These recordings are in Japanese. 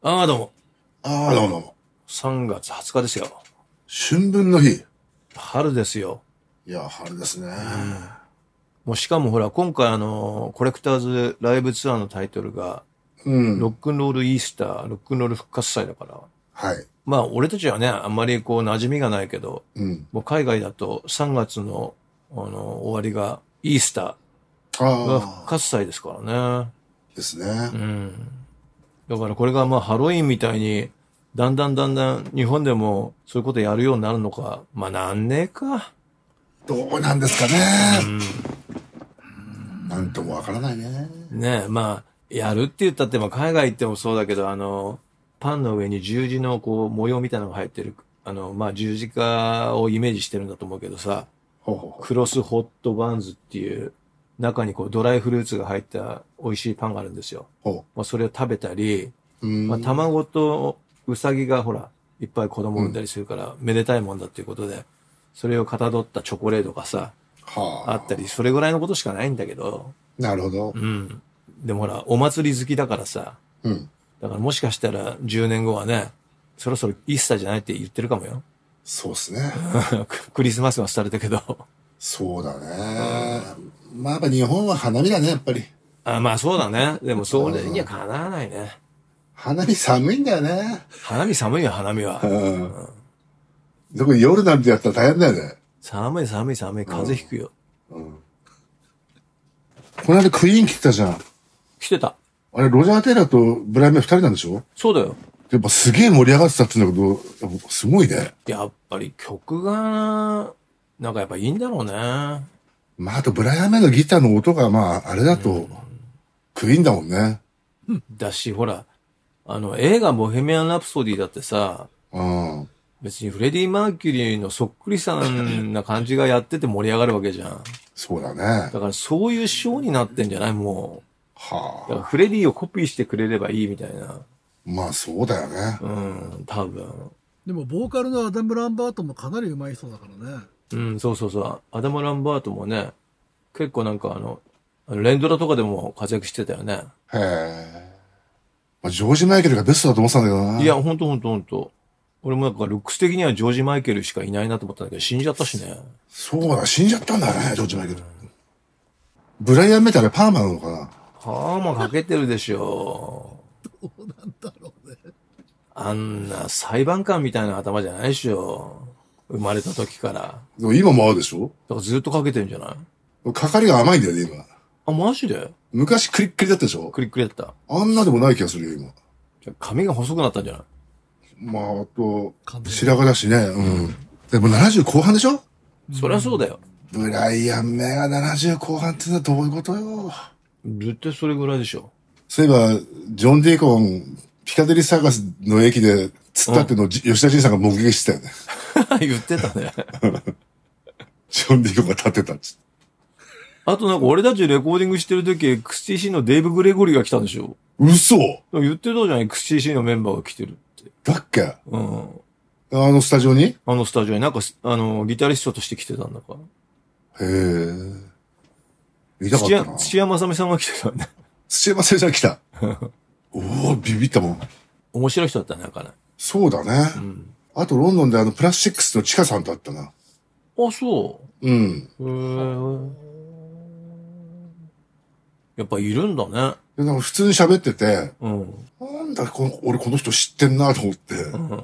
ああ、どうも。 ああ、どうもどうも。 3月20日ですよ。 春分の日。 春ですよ。 いや、春ですね。 もうしかもほら、今回コレクターズライブツアーのタイトルが、ロックンロールイースター、ロックンロール復活祭だから。 はい。 まあ、俺たちはね、あんまりこう、馴染みがないけど、もう海外だと3月の、終わりがイースターが復活祭ですからね。 ですね。 だからこれがまあハロウィンみたいに、だんだん日本でもそういうことやるようになるのか、まあなんねえか。 どうなんですかね。なんともわからないね。 ねえ、まあ、やるって言ったって、まあ海外行ってもそうだけど、パンの上に十字のこう模様みたいなのが入ってる、まあ十字架をイメージしてるんだと思うけどさ、 ほうほうほクロスホットバンズっていう、中にこうドライフルーツが入った美味しいパンがあるんですよ。 ほまあそれを食べたり、まあ卵とウサギがほら、いっぱい子供産んだりするから、めでたいもんだっていうことで、それをかたどったチョコレートがさ、 はあったり、それぐらいのことしかないんだけど、 なるほど。 でもほら、お祭り好きだからさ、 うん。 だからもしかしたら10年後はね、そろそろイースターじゃないって言ってるかもよ。 そうっすね。 クリスマスは廃れたけど。 そうだね。まあやっぱ日本は花見だね、やっぱり。 あ、まあそうだね。でもそれにはかなわないね。 花見寒いんだよね。 花見寒いよ、花見は。 特に夜なんてやったら大変だよね。 寒い、風邪ひくよ。 この間クイーン来てたじゃん。 来てた。 あれ、ロジャー・テイラーとブライアン・メイ二人なんでしょ？ そうだよ。 やっぱすげえ盛り上がってたって言うんだけど、やっぱすごいね。 やっぱり曲が、なんかやっぱいいんだろうね。 まあ、あとブライアン・メイのギターの音がまあ、あれだと、クイーンだもんね。 だし、ほら、映画ボヘミアン・ラプソディだってさ、 うん。 別にフレディ・マーキュリーのそっくりさんな感じがやってて盛り上がるわけじゃん。 そうだね。 だからそういうショーになってんじゃないもう。 はだからフレディをコピーしてくれればいいみたいな。 まあ、そうだよね。 多分。 でもボーカルのアダム・ランバートもかなり上手い人だからね。 そう。アダム・ランバートもね、結構なんか連ドラとかでも活躍してたよね。 へえ。まあ、ジョージ・マイケルがベストだと思ってたんだけどな。 いや、ほんと。俺もなんかルックス的にはジョージ・マイケルしかいないなと思ったんだけど、死んじゃったしね。 そうだ、死んじゃったんだね、ジョージ・マイケル。ブライアン・メイってあれパーマなのかな？ パーマかけてるでしょ。 どうなんだろうね。 あんな裁判官みたいな頭じゃないでしょ。生まれた時から。だかでも今もあるでしょ？ らずっとかけてんじゃないかかりが甘いんだよね、今。 あ、マジで昔クリックリだったでしょ？ クリックリだった。 あんなでもない気がするよ、今。 じゃあ髪が細くなったんじゃないまあ、あと完、全に白髪だしね、でも70後半でしょ？ そりゃそうだよ。 ブライアン・メイが70後半ってのはどういうことよ。 絶対それぐらいでしょ。 そういえば、ジョン・ディーコン、ピカデリーサーカスの駅で釣ったっていうのを吉田仁さんが目撃してたよね。 言ってたね。 ジョン・ディーコンが立ってたっつって。 あとなんか俺たちレコーディングしてる時、XTC のデーブ・グレゴリーが来たんでしょ嘘言ってたじゃん、XTC のメンバーが来てるって。 だっけ？あうん。 のスタジオに？へあのスタジオになんか、ギタリストとして来てたんだから。 え。見たかったな。 土屋正美さんが来てたね。 土山先生が来た。おお、ビビったもん。 面白い人だったね、なんかね。 そうだね。あとロンドンでプラスチックスのチカさんと会ったな。 あ、そうん。 う。やっぱいるんだね。 で、なんか普通に喋ってて、 うん。 なんだ俺この人知ってんなと思って。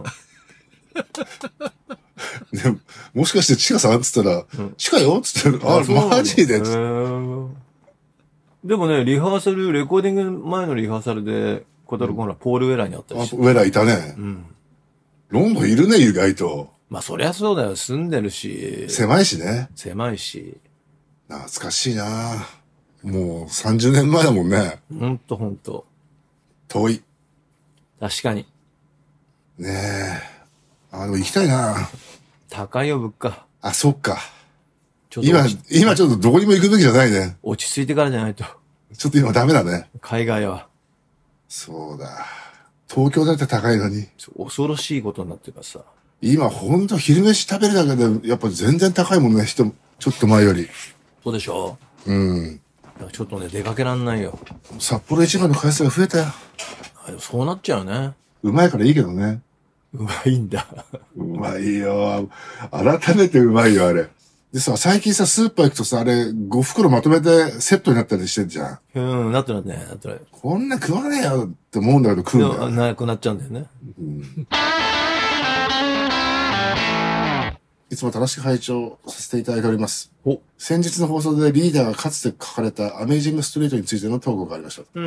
でもしかしてチカさんっつったら、チカよっつって、あ、 そうなんだマジでっつってでもね、レコーディング前のリハーサルで、小太郎君ほら、ポールウェラーにあったりして。 ウェラいたね。ロンドンいるね、意外と。 まあ、そりゃそうだよ。住んでるし。 狭いしね。 狭いし。 懐かしいなもう30年前だもんね。 ほんと。 遠い。 確かに。 ねえ。でも行きたいな高いよ、物価。 あ、そっか。 ちょっと今ちょっとどこにも行くべきじゃないね。 落ち着いてからじゃないと。 ちょっと今ダメだね。 海外は。 そうだ。東京だって高いのに。 恐ろしいことになってるからさ。 今ほんと昼飯食べるだけで、やっぱ全然高いもんね、ちょっと前より。 そうでしょうん。 ちょっとね、出かけらんないよ。 札幌一番の回数が増えたよ。 そうなっちゃうね。 うまいからいいけどね。 うまいんだ。 うまいよ。改めてうまいよ、あれ。でさ、最近さ、スーパー行くとさ、あれ、5袋まとめてセットになったりしてんじゃん。 うん、なってなってね、なってない。 こんな食わねえよって思うんだけど食うんだよ、ね。 なくなっちゃうんだよね。 いつも楽しく拝聴させていただいております。 お。 先日の放送でリーダーがかつて書かれたアメージングストリートについての投稿がありました。 うん。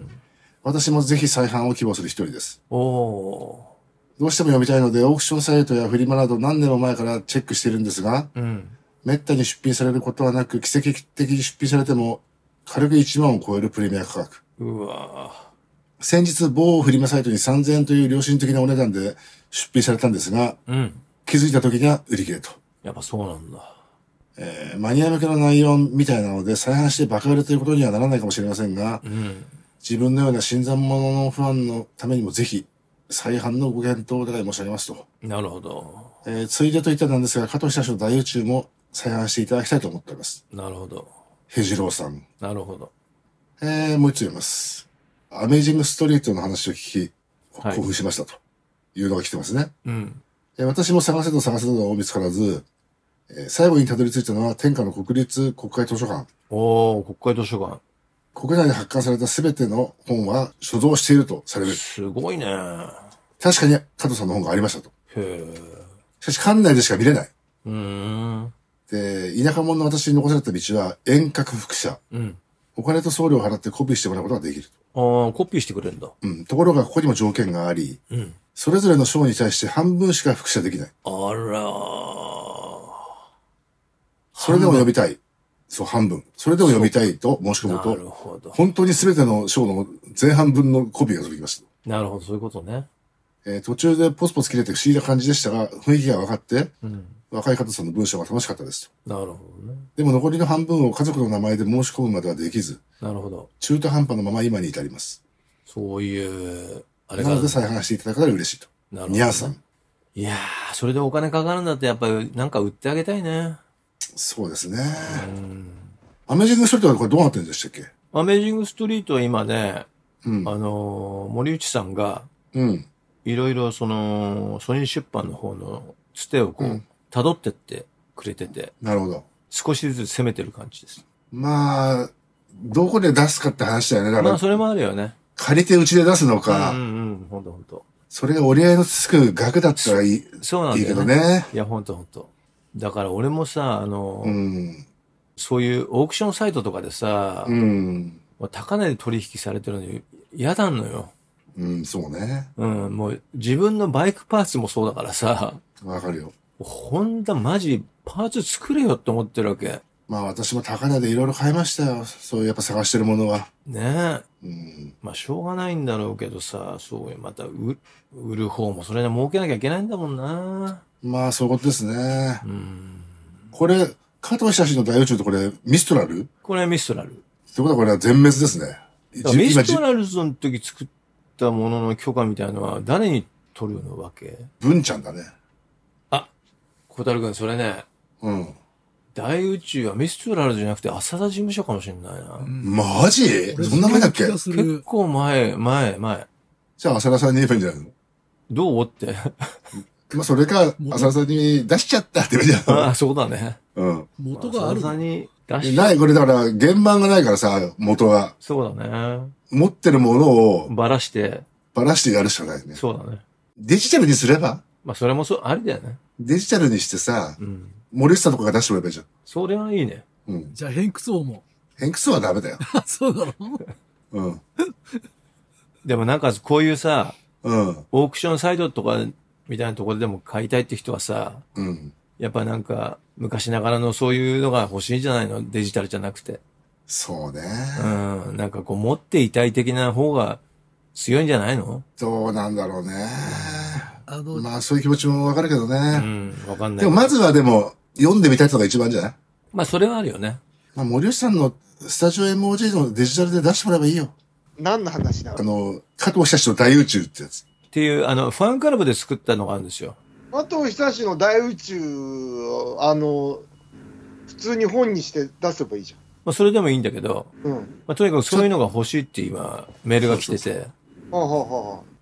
私もぜひ再販を希望する一人です。 おー。 どうしても読みたいので、オークションサイトやフリマなど何年も前からチェックしているんですが、 うん。 めったに出品されることはなく、奇跡的に出品されても、軽く1万を超えるプレミア価格。 うわ先日、某フリマサイトに3000円という良心的なお値段で出品されたんですが、 ー。うん。 気づいた時には売り切れと。 やっぱそうなんだ。 マニア向けの内容みたいなので再販してバカ売れということにはならないかもしれませんが、 うん。 自分のような新参者のファンのためにもぜひ、再販のご検討をお願い申し上げますと。 なるほど。 ついでと言ったなんですが、加藤社長の大宇宙も再販していただきたいと思っております。 なるほど。 ヘジローさん。 なるほど。 もう一つ読みます。アメージングストリートの話を聞き、 はい興奮しましたというのが来てますね。 うん。 私も探せど探せど見つからず、最後にたどり着いたのは天下の国立国会図書館。 おー、国会図書館。 国内で発刊されたすべての本は所蔵しているとされる。 すごいね。 確かに加藤さんの本がありましたと。 へー。 しかし館内でしか見れない。 ん。 で、田舎者の私に残された道は遠隔複写。 うん。 お金と送料を払ってコピーしてもらうことができると。 ああ、コピーしてくれるんだ。 ところがここにも条件があり、 うん。 それぞれの章に対して半分しか複写できない。 あらー。 それでも読みたい。そう、半分。それでも読みたいと申し込むなると、 ほど。 本当に全ての章の前半分のコピーが届きました。 なるほど、そういうことね。 途中でポツポツ切れて不思議な感じでしたが、雰囲気が分かって、 うん。 若い加藤さんの文章が楽しかったですと。 なるほどね。 でも残りの半分を家族の名前で申し込むまではできず、 なるほど。 中途半端のまま今に至ります。 そういう、あれなが。 ので再販していただけたら嬉しいと。 なるほど、ね。 ニャーさん。 いやー、それでお金かかるんだってやっぱりなんか売ってあげたいね。 そうですね。 うん。 アメージングストリートはこれどうなってるんでしたっけ？ アメージングストリートは今ね、 うん。 森内さんが、 うん。 いろいろソニー出版の方のつてをこう、辿ってってくれてて、 なるほど。 少しずつ攻めてる感じです。 まあ、どこで出すかって話だよね。だから、 まあ、それもあるよね。 借りてうちで出すのか、 ほんと。 それが折り合いのつく額だったらいい、 そうなんだよね。 いいけどね。 いや、ほんと。だから俺もさ、 うん。 そういうオークションサイトとかでさ、高値で取引されてるのに嫌なのよ。 うん、そうね。 もう自分のバイクパーツもそうだからさ、 わかるよ。 ホンダマジパーツ作れよって思ってるわけ。 まあ私も高値でいろいろ買いましたよ。そういうやっぱ探してるものは。 ねえ。 うん。 まあしょうがないんだろうけどさ、そういう、また売る方もそれで儲けなきゃいけないんだもんな。 まあそういうことですね。 うん。 これ、加藤久志の大宇宙とこれ、ミストラルってこれはミストラル。 ことはこれは全滅ですね。 ミストラルズの時作ったものの許可みたいのは誰に取るのわけ？ 文ちゃんだね。 あ、小樽君、それね、 うん。 大宇宙はミストラルじゃなくて浅田事務所かもしれないな。 マジ？そんな前だっけ？ 結構前。 じゃあ浅田さんに言えばいいんじゃないの？ どうって。 まあそれか、浅田さんに出しちゃったって言うじゃん。 ああ、そうだね。 うん。 元がある。 浅田さんに出しない、これだから、原版がないからさ、元が。 そうだね。 持ってるものをばらして。 ばらしてやるしかないね。 そうだね。 デジタルにすれば？ まあ、それもありだよね。 デジタルにしてさ、 うん。 森下とかが出してもらえばいいじゃん。 それはいいね。 うん。 じゃあ偏屈王も。 偏屈はダメだよ。 あ、そうだろうん。 でもなんかこういうさ、 うん。 オークションサイトとかみたいなところでも買いたいって人はさ、 うん。 やっぱなんか昔ながらのそういうのが欲しいんじゃないの？デジタルじゃなくて。 そうね。 うん。なんかこう持っていたい的な方が強いんじゃないの？ どうなんだろうね。まあそういう気持ちもわかるけどうね。 ん。わかんない。 でもまずはでも、読んでみたいのが一番じゃない？ まあそれはあるよね。 まあ森吉さんのスタジオ MOG のデジタルで出してもらえばいいよ。 何の話だ？ 加藤久志の大宇宙ってやつ。 っていう、ファンクラブで作ったのがあるんですよ。 加藤久志の大宇宙を、普通に本にして出せばいいじまあそれでもいいんだけど、 ゃん。うん。 まあとにかくそういうのが欲しいって今、メールが来てて。 はあ、はあはあ、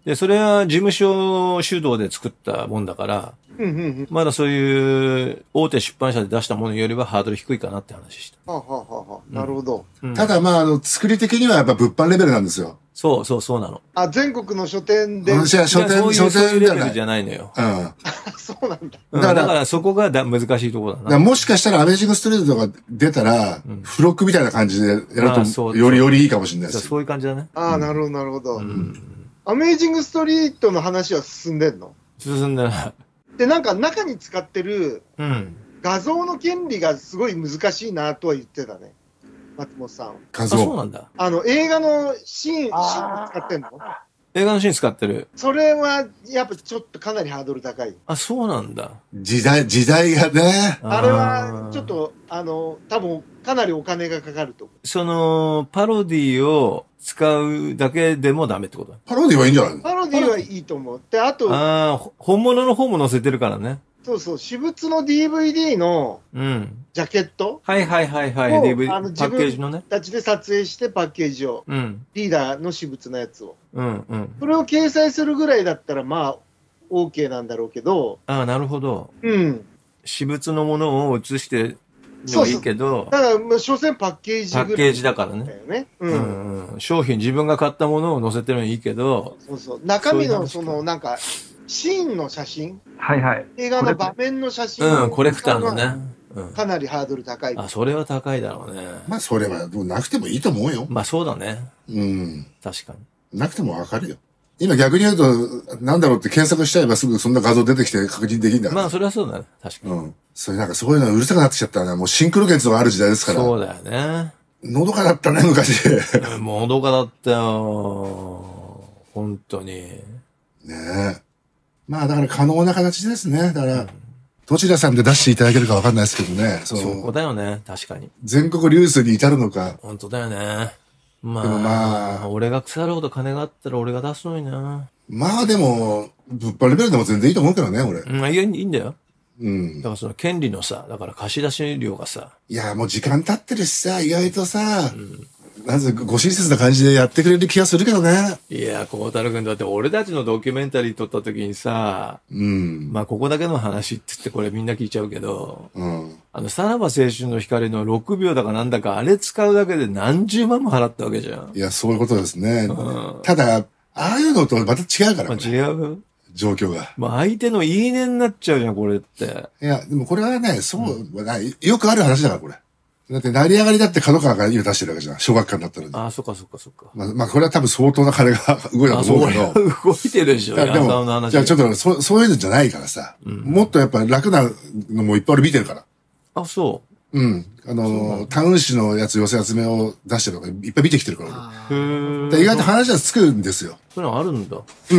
で、それは事務所主導で作ったもんだから、まだそういう大手出版社で出したものよりはハードル低いかなって話した。 なるほど。 ただまあ、作り的にはやっぱ物販レベルなんですよ。 そうなの。 全国の書店で。 そういうレベルじゃないのよ。 そうなんだ。 だからそこが難しいところだな。 もしかしたらアメージングストリートとか出たら、付録みたいな感じでやると、よりいいかもしれないです。 そういう感じだね。 なるほど。アメージングストリートの話は進んでんの？ 進んでない。 で、なんか中に使ってる画像の権利がすごい難しいなとは言ってたね。松本さん。 画像。 そうなんだ。 映画のシーン使ってんの？ 映画のシーン使ってる。 それは、やっぱちょっとかなりハードル高い。 そうなんだ。 時代がね。 あれは、ちょっと、多分、かなりお金がかかると。 パロディを使うだけでもダメってこと？ パロディはいいんじゃないの？ パロディはいいと思う。で、あと、 本物の方も載せてるからね。 そうそう、私物の DVD の、ジャケット、 はい。DVD、パッケージのね。 自分たちで撮影してパッケージを。リーダーの私物のやつを。それを掲載するぐらいだったら、まあ、OK なんだろうけど。 なるほど。私物のものを写してもいいけど。 だから、所詮パッケージぐらい。 パッケージだからね。商品、自分が買ったものを載せてるのいいけど。 中身の、なんか、シーンの写真、映画の場面の写真、 コレクターのね、 かなりハードル高い。 それは高いだろうね。 まあ、それはなくてもいいと思うよ。 まあ、そうだね。確かに。 なくてもわかるよ。今逆に言うと、なんだろうって検索しちゃえばすぐそんな画像出てきて確認できるんだから。 まあ、それはそうだね。確かに。 それなんかそういうのうるさくなってきちゃったらね、もうシンクロ決がある時代ですから。 そうだよね。 のどかだったね、昔。 もうのどかだったよ。本当に。 ねえ。まあだから可能な形ですね。だから、どちらさんで出していただけるかわかんないですけどね。 そこだよね。確かに。 全国流通に至るのか。 本当だよね。まあ、俺が腐るほど金があったら俺が出すのにな。 まあでも、物販レベルでも全然いいと思うけどね、俺。 いや、いいんだよ。だからその権利のさ、だから貸し出し料がさ。 いや、もう時間経ってるしさ、意外とさ、まずご親切な感じでやってくれる気がするけどね。 いや、孝太郎君だって俺たちのドキュメンタリー撮った時にさ、まあここだけの話って言ってこれみんな聞いちゃうけど、さらば青春の光の6秒だかなんだかあれ使うだけで何十万も払ったわけじゃん。 いや、そういうことですね。ただ、ああいうのとまた違うから。 違う状況が。 まあ相手の言い値になっちゃうじゃん、これって。 いや、でもこれはね、そうはない。よくある話だから、これ。だって、成り上がりだって角川が今出してるわけじゃん。小学館だったのに。 そっか。 まあ、これは多分相当な金が動いたと思うけど。 動いてるでしょ、 でも、じゃあちょっとそういうのじゃないからさ。もっとやっぱ楽なのもいっぱい俺見てるから。 そう。 タウン誌のやつ寄せ集めを出してるのがいっぱい見てきてるから。意外と話はつくんですよ。 そういうのあるんだ。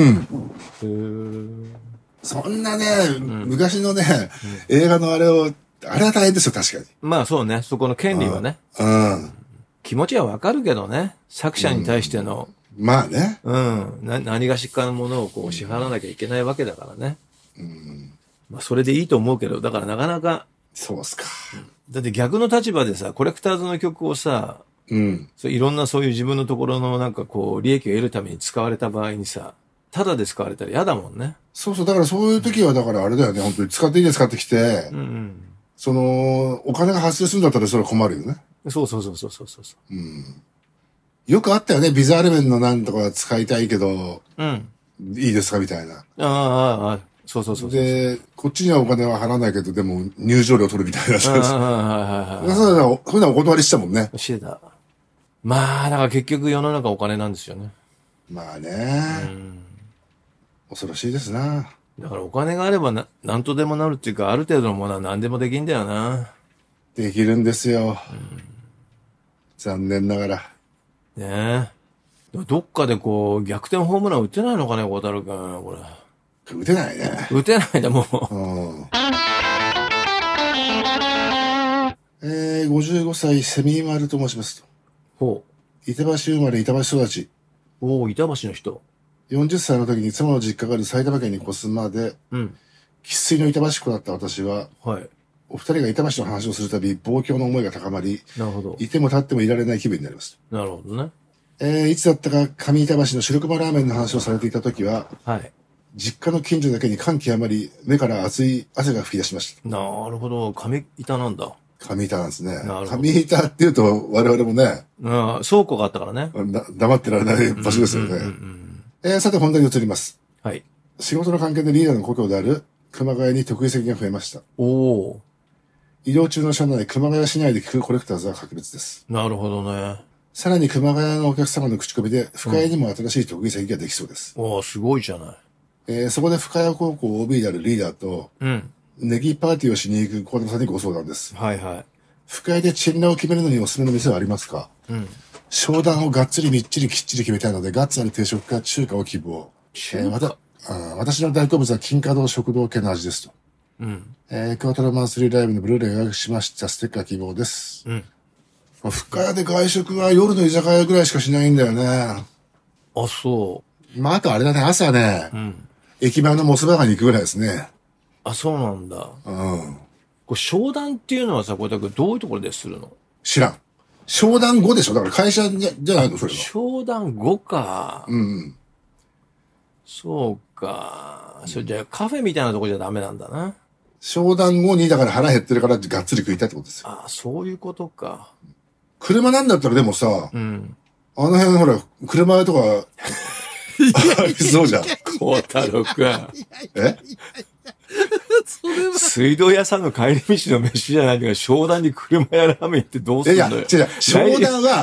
そんなね、昔のね、映画のあれは大変ですよ、確かに。 まあそうね、そこの権利はね。気持ちはわかるけどね、作者に対しての。 まあね。 何がしかのものをこう支払わなきゃいけないわけだからね。まあそれでいいと思うけど、だからなかなか。 そうっすか。 だって逆の立場でさ、コレクターズの曲をさ、いろんなそういう自分のところのなんかこう、利益を得るために使われた場合にさ、ただで使われたら嫌だもんね。 そう、だからそういう時はだからあれだよね、本当に使っていいですかってきて、お金が発生するんだったらそれは困るよね。 そう。 よくあったよね、ビザール面のなんとか使いたいけど、いいですかみたいな。そう。で、こっちにはお金は払わないけど、でも入場料取るみたいな。そういうのお断りしたもんね。 してた。まあ、だから結局世の中お金なんですよね。 まあね。恐ろしいですな。 だからお金があればなんとでもなるっていうか、ある程度のものは何でもできんだよな。 できるんですよ。残念ながら。 ねえ。どっかでこう、逆転ホームラン打てないのかね、小太郎君、これ。 打てないね。 打てないだ、もう。 55歳、セミマルと申しますと。板橋生まれ、板橋育ち。 板橋の人。 40歳の時に妻の実家がある埼玉県に越すまで、生粋の板橋っ子だった私は、お二人が板橋の話をするたび、望郷の思いが高まり、いても立ってもいられない気分になります。 なるほどね。 いつだったか上板橋の白熊ラーメンの話をされていた時は、 はい。 実家の近所だけに感極まり、目から熱い汗が吹き出しました。 なるほど。上板なんだ。 上板なんですね。上板って言うと我々もね。 倉庫があったからね。 黙ってられない場所ですよね。さて本題に移ります。 はい。 仕事の関係でリーダーの故郷である熊谷に得意先が増えました。移動中の車内、熊谷市内で聞くコレクターズは格別です。 なるほどね。 さらに熊谷のお客様の口コミで、深谷にも新しい得意先ができそうです。 すごいじゃない。 そこで深谷高校 OB であるリーダーと、ネギパーティーをしに行く小田さんにご相談です。 はいはい。 深谷でチェンラを決めるのにおすすめの店はありますか？商談をがっつりみっちりきっちり決めたいので、ガッツある定食か中華を希望。私の大好物は金華堂食堂系の味ですと。京都のマンスリーライブのブルーレイ予約しました。ステッカー希望です。深谷で外食は夜の居酒屋ぐらいしかしないんだよね。 あ、そう。 あとあれだね、朝ね、駅前のモスバーガーに行くぐらいですね。 あ、そうなんだ。これ商談っていうのはさ、これだけどういうところでするの？ 知らん。商談後でしょ？だから会社じゃないのそれは。 商談後か。そうか。それじゃあカフェみたいなとこじゃダメなんだな。 商談後にだから腹減ってるからがっつり食いたいってことですよ。 ああ、そういうことか。 車なんだったらでもさ、あの辺ほら、車屋とか、ありそうじゃん。 孝太郎くん。 え水道屋さんの帰り道の飯じゃないんだから、商談に車屋ラーメンってどうするのよ。 いや、商談は、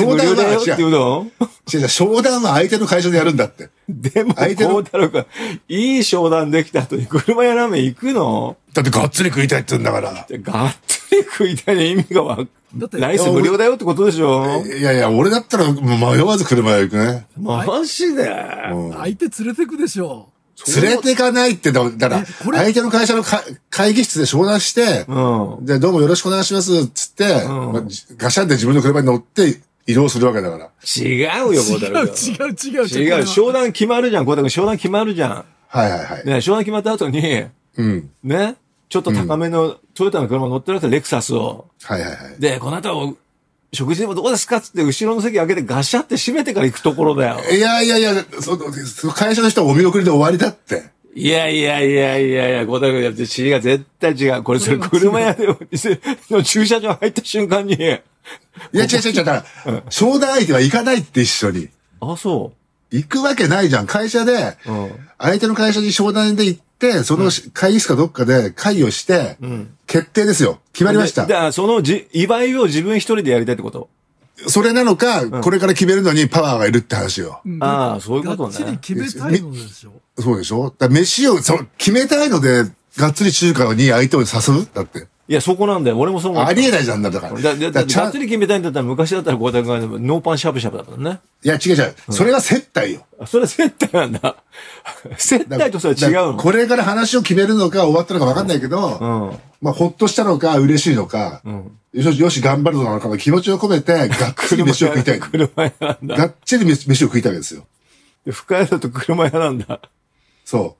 商談は相手の会社でやるんだって。 でも、孝太郎くん、いい商談できた後に車屋ラーメン行くの？ だってがっつり食いたいって言うんだから。 がっつり食いたいの意味がライス無料だよってことでしょ？ いやいや、俺だったら迷わず車屋行くね。 マジで？ 相手連れてくでしょ。 連れてかないって、だから、相手の会社の会議室で商談して、で、どうもよろしくお願いします、つって、ガシャンで自分の車に乗って移動するわけだから。 違うよ、孝太郎君。違う、商談決まるじゃん、孝太郎君。商談決まるじゃん。 はいはいはい。 ね、商談決まった後に、ね、ちょっと高めのトヨタの車乗ってるわけレクサスを。 はいはいはい。 で、この後、食事でもどうですかつって後ろの席開けてガシャって閉めてから行くところだよ。 いやいやいや、その会社の人はお見送りで終わりだって。 いや、孝太郎君、違う、絶対違う。これ、それ車屋での駐車場入った瞬間に。いや、 違う、だから、商談相手は行かないって一緒に。 あ、そう。 行くわけないじゃん。会社で、相手の会社に商談で行って、その会議室かどっかで会議をして、決定ですよ。決まりました。 だからその祝いを自分一人でやりたいってこと？ それなのか、これから決めるのにパワーがいるって話よ。 ああ、そういうことね。 がっちり決めたいのでしょ。 そうでしょ？だ飯を、決めたいので、がっつり中華に相手を誘う？だって。 いや、そこなんだよ。俺もそう思う。 ありえないじゃんだから。 がっつり決めたいんだったら、昔だったら孝太郎君がノーパンしゃぶしゃぶだからね。 いや、違う。それは接待よ。 それは接待なんだ。接待とそれは違うの。 これから話を決めるのか終わったのか分かんないけど、まあ、ほっとしたのか嬉しいのか、よし、頑張るのかの気持ちを込めて、がっつり飯を食いたい。 車屋なんだ。 がっちり飯を食いたいわけですよ。 深谷だと車屋なんだ。 そう。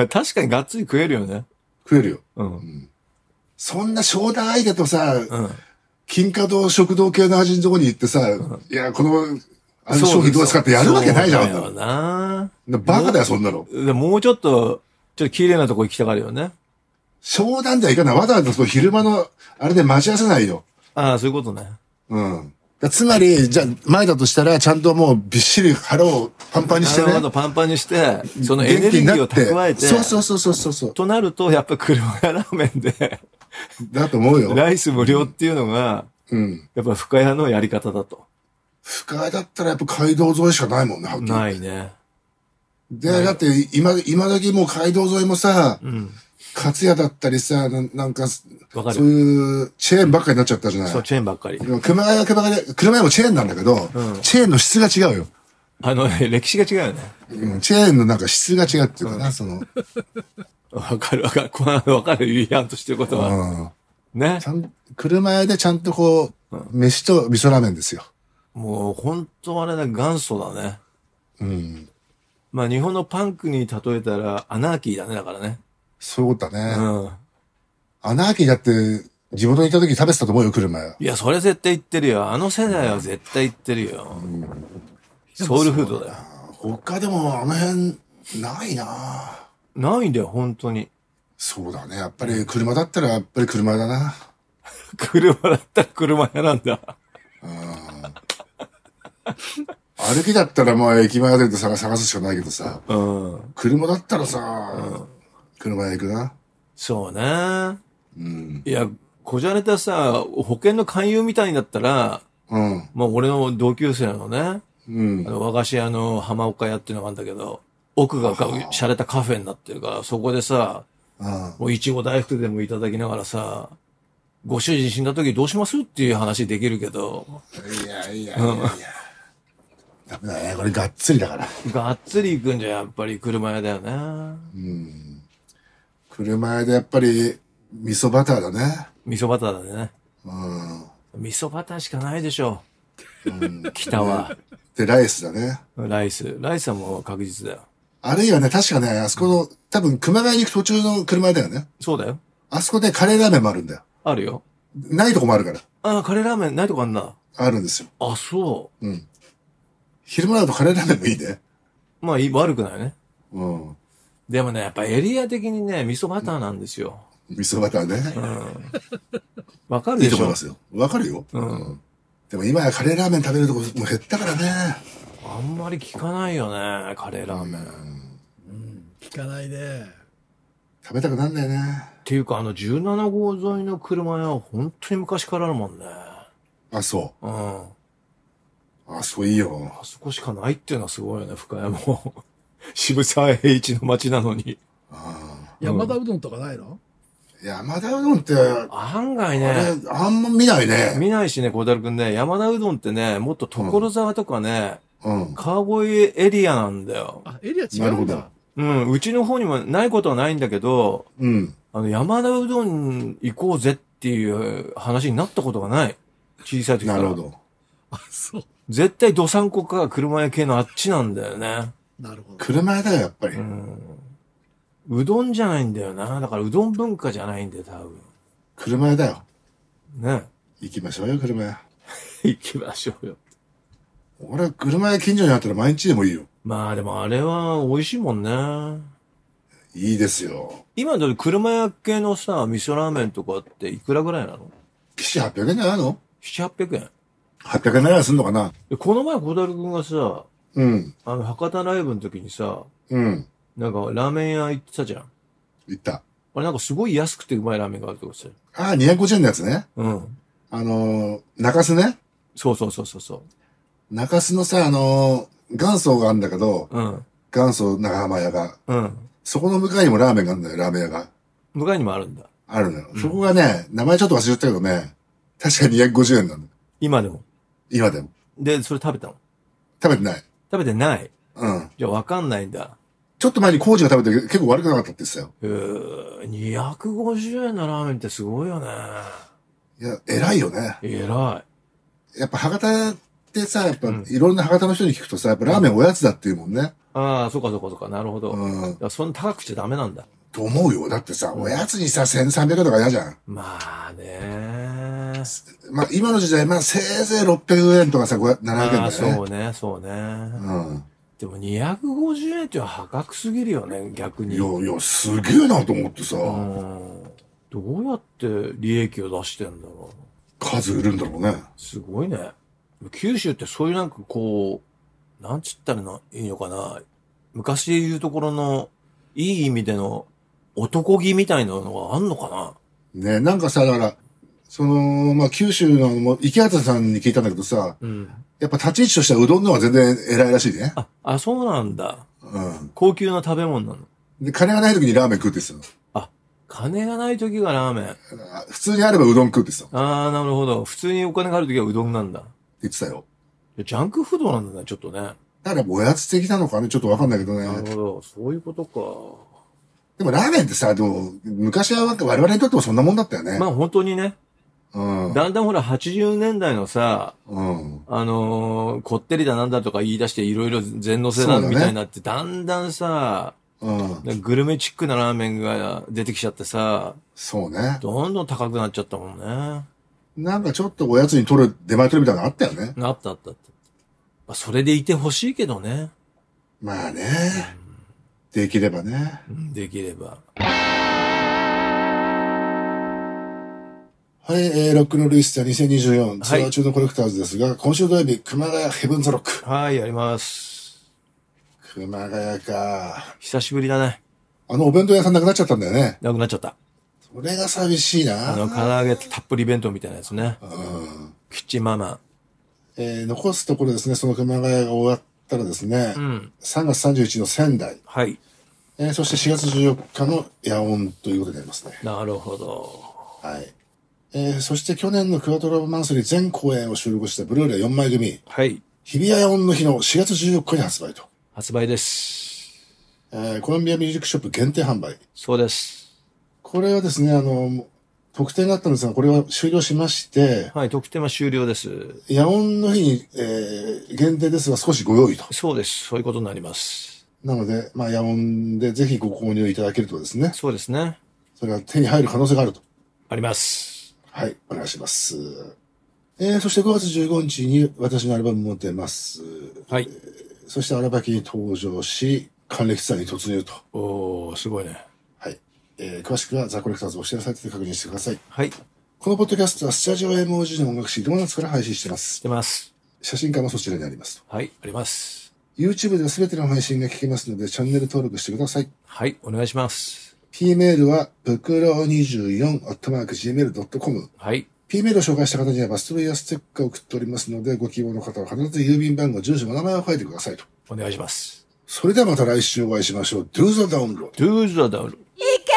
確かにがっつり食えるよね。 食えるよ。そんな商談相手とさ、金華堂食堂系の味のとこに行ってさ、いや、この、商品どうですかってやるわけないじゃん。そうだよな。バカだよ、そんなの。 もうちょっと綺麗なとこ行きたがるよね。 商談ではいかない。わざわざ昼間の、あれで待ち合わせないよ。 ああ、そういうことね。 つまり、じゃあ、前だとしたら、ちゃんともうびっしり腹をパンパンにしてね。 パンパンにして、そのエネルギーを蓄えて。 そう。 となると、やっぱ車屋ラーメンで。 だと思うよ。 ライス無料っていうのが、やっぱ深谷のやり方だと。 深谷だったらやっぱ街道沿いしかないもんね、 ないね。 で、だって今時もう街道沿いもさ、カツ屋だったりさ、なんか、そういうチェーンばっかりになっちゃったじゃない。 そう、チェーンばっかり。 車屋もチェーンなんだけど、チェーンの質が違うよ。 歴史が違うよね。チェーンのなんか質が違うっていうかな、 わかる。わかる、言いやんとしてることは。ね。 車屋でちゃんとこう、飯と味噌ラーメンですよ。 もう、本当あれね、元祖だね。まあ、日本のパンクに例えたら、アナーキーだね、だからね。 そうだね。アナーキーだって、地元にいた時食べてたと思うよ、車屋。 いや、それ絶対言ってるよ。あの世代は絶対言ってるよ。 ソウルフードだよ。 他でもあの辺、ないな。 ないんだよ、本当に。 そうだね。やっぱり車だったらやっぱり車だな。 車だったら車屋なんだ。 歩きだったらまあ駅前で探すしかないけどさ。車だったらさ、車屋行くな。 そうね。いや、こじゃれたさ、保険の勧誘みたいになったら、まあ俺の同級生のね、和菓子屋の浜岡屋っていうのがあるんだけど、奥が洒落たカフェになってるから、そこでさ、もういちご大福でもいただきながらさ、ご主人死んだ時どうしますっていう話できるけど。 いや。ダメだね。これがっつりだから。 がっつり行くんじゃやっぱり車屋だよね。 車屋でやっぱり味噌バターだね。 味噌バターだね。味噌バターしかないでしょ。北は。 で、ライスだね。 ライスはもう確実だよ。 あるいはね、確かね、あそこの、多分熊谷に行く途中の車屋だよね。 そうだよ。 あそこでカレーラーメンもあるんだよ。 あるよ。 ないとこもあるから。 ああ、カレーラーメンないとこあんな。 あるんですよ。 あ、そう。 昼間だとカレーラーメンもいいね。 まあ、悪くないね。でもね、やっぱエリア的にね、味噌バターなんですよ。 味噌バターね。 わかるでしょ。 いいと思いますよ。わかるよ。でも今やカレーラーメン食べるとこも減ったからね。 あんまり聞かないよね、カレーラーメン。 聞かないね。 食べたくなんだよね。 っていうか、17号沿いの車屋は本当に昔からあるもんね。 あ、そう。あ、そういいよ。 あそこしかないっていうのはすごいよね、深谷も。渋沢栄一の町なのに。 山田うどんとかないの？ 山田うどんって、 案外ね。 あんま見ないね。 見ないしね、小樽くんね、山田うどんってね、もっと所沢とかね、川越エリアなんだよ。 あ、エリア違うんだ。 うちの方にもないことはないんだけど、山田うどん行こうぜっていう話になったことがない。小さい時から。 なるほど。 あ、そう。 絶対どさんこか車屋系のあっちなんだよね。 なるほど。 車屋だよ、やっぱり。 うどんじゃないんだよな。だからうどん文化じゃないんだよ、多分。 車屋だよ。 ね。 行きましょうよ、車屋。 行きましょうよ。 俺は車屋近所にあったら毎日でもいいよ。 まあでもあれは美味しいもんね。 いいですよ。 今だって車屋系のさ、味噌ラーメンとかっていくらぐらいなの？ 7、800円じゃないの？ 7、800円。 800円ならすんのかな？ この前小樽くんがさ、博多ライブの時にさ、なんかラーメン屋行ってたじゃん。 行った。 あれなんかすごい安くてうまいラーメンがあるってことですよ。 ああ、250円のやつね。中洲ね。 そう。 中洲のさ、元祖があるんだけど、元祖長浜屋が。そこの向かいにもラーメンがあるんだよ、ラーメン屋が。 向かいにもあるんだ。 あるのよ。そこがね、名前ちょっと忘れちゃったけどね、確か250円なんだ。 今でも。 今でも。 で、それ食べたの？ 食べてない。 食べてない？じゃあわかんないんだ。 ちょっと前にコーチが食べて結構悪くなかったって言ってたよ。250円のラーメンってすごいよね。 いや、偉いよね。 偉い。やっぱ博多ってさ、やっぱいろんな博多の人に聞くとさ、やっぱラーメンおやつだっていうもんね。 ああ、そうか。なるほど。そんな高くちゃダメなんだ。 と思うよ。だってさ、おやつにさ、1300円とか嫌じゃん。 まあね。 まあ今の時代、まあせいぜい600円とかさ、700円だよね。 そうね。でも250円って破格すぎるよね、逆に。 いや、すげえなと思ってさ。 どうやって利益を出してんだろう。 数売るんだろうね。 すごいね。九州ってそういうなんかこう、なんつったらいいのかな。昔で言うところの、いい意味での男気みたいなのがあんのかな。 ね、なんかさ、だから、まあ、九州の、池畑さんに聞いたんだけどさ、やっぱ立ち位置としてはうどんの方が全然偉いらしいね。 あ、そうなんだ。高級な食べ物なの。 で、金がない時にラーメン食うって言ってたの。 金がない時がラーメン。 普通にあればうどん食うって言ってたの。なるほど。普通にお金がある時はうどんなんだ。って言ってたよ。 ジャンクフードなんだね、ちょっとね。 だからおやつ的なのかね、ちょっとわかんないけどね。 なるほど。そういうことか。 でもラーメンってさ、昔は我々にとってもそんなもんだったよね。 まあ本当にね。だんだんほら80年代のさ、こってりだなんだとか言い出していろいろ全のせだみたいになって、だんだんさ、グルメチックなラーメンが出てきちゃってさ、 そうね。 どんどん高くなっちゃったもんね。 なんかちょっとおやつに出前取るみたいなのあったよね。 あった。 それでいてほしいけどね。 まあね。できればね。 できれば。 はい、ロックのルイスター2024、ツアー中のコレクターズですが、今週土曜日、熊谷ヘブンズロック。 はい、やります。 熊谷か。 久しぶりだね。 お弁当屋さんなくなっちゃったんだよね。 なくなっちゃった。 それが寂しいな。 唐揚げたっぷり弁当みたいなやつね。キッチンママ。 残すところですね、その熊谷が終わったらですね、3月31日の仙台。 はい。 そして4月14日の野音ということになりますね。 なるほど。 はい。そして去年のクワトロマンスリー全公演を収録したブルーレイ4枚組。 はい。 日比谷野音の日の4月14日に発売と。 発売です。 コロンビアミュージックショップ限定販売。 そうです。これはですね、特典があったんですが、これは終了しまして。 はい、特典は終了です。 野音の日に、限定ですが少しご用意と。 そうです。そういうことになります。 なので、野音でぜひご購入いただけるとですね。 そうですね。 それが手に入る可能性があると。 あります。 はい、お願いします。そして5月15日に私のアルバムも出ます。 はい。 そしてアルバキに登場し、還暦ツアーに突入と。 おー、すごいね。 はい。詳しくはザ・コレクターズを教えなさいで確認してください。 はい。このポッドキャストはスタジオ MOG の音楽誌ドーナツから配信しています。 してます。 写真家もそちらにあります。 はい、あります。 YouTube では全ての配信が聞けますので、チャンネル登録してください。 はい、お願いします。 P メールは、ぶくろ24@gmail.com。 はい。 P メールを紹介した方にはバストロイヤーステッカーを送っておりますので、ご希望の方は必ず郵便番号、住所、お名前を書いてくださいと。 お願いします。 それではまた来週お会いしましょう。Do the download. Do the download.